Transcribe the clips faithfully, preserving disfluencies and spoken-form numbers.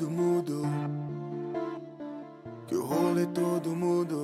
tudo mudou, que o rolê todo mudou.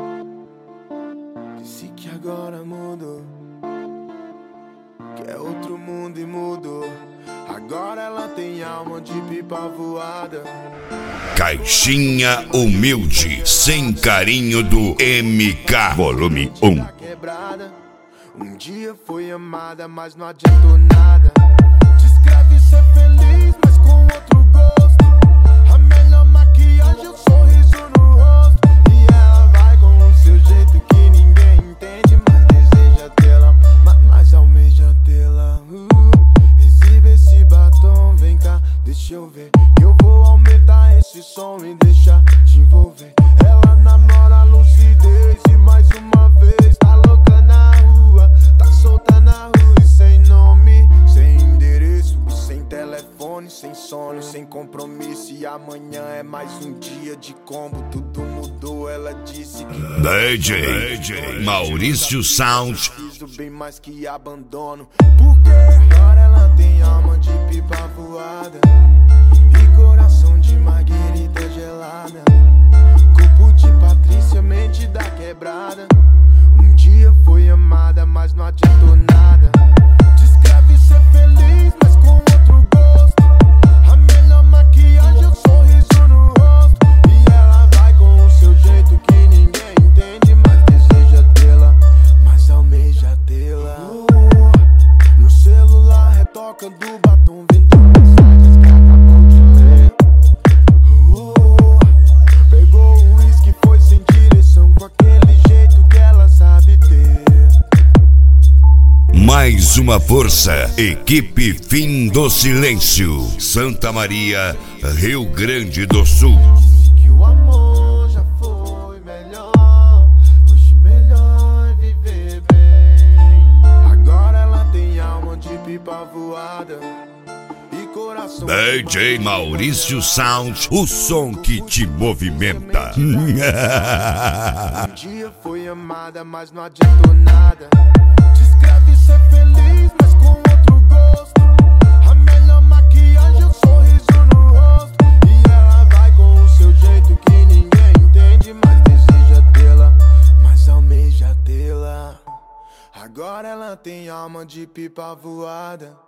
Disse que agora mudou, que é outro mundo e mudou. Agora ela tem alma de pipa voada. Caixinha Humilde, sem carinho do M K, volume um. Um dia foi amada, mas não adiantou nada. Descreve ser feliz, mas com outro gosto. A melhor maquiagem é o sorriso no rosto. E ela vai com o seu jeito que ninguém entende, mas deseja tê-la, mas, mas almeja tê-la. uh, Exibe esse batom, vem cá, deixa eu ver, que eu vou aumentar esse som e deixar te envolver. Ela namora a lucidez e mais uma vez tá louca na rua, tá solta na rua e sem nome, sem endereço, sem telefone, sem sono, sem compromisso. E amanhã é mais um dia de combo, tudo mudou, ela disse que D J, D J Maurício Sound. Fiz o bem mais que abandono, porque agora ela tem alma de pipa voada e coração de marguerita gelada, corpo de Patrícia, mente da quebrada. Um dia foi amada, mas não adiantou nada. Descreve ser feliz, mas com outro gosto. A melhor maquiagem é o sorriso no rosto. E ela vai com o seu jeito que ninguém entende, mas deseja tê-la, mas almeja tê-la. oh, No celular retoca do batom, vendo mensagens que acabou de ler. oh, Pegou o uísque, foi sem direção, com aquele jeito que ela sabe ter. Mais uma força, equipe Fim do Silêncio, Santa Maria, Rio Grande do Sul. Disse que o amor já foi melhor, hoje melhor é viver bem. Agora ela tem alma de pipa voada e coração. D J Maurício Sound, o som que te movimenta. Um dia foi amada, mas não adiantou nada. Descreve ser feliz, mas com outro gosto. A melhor maquiagem é o sorriso no rosto. E ela vai com o seu jeito que ninguém entende, mas deseja tê-la, mas almeja tê-la. Agora ela tem alma de pipa voada.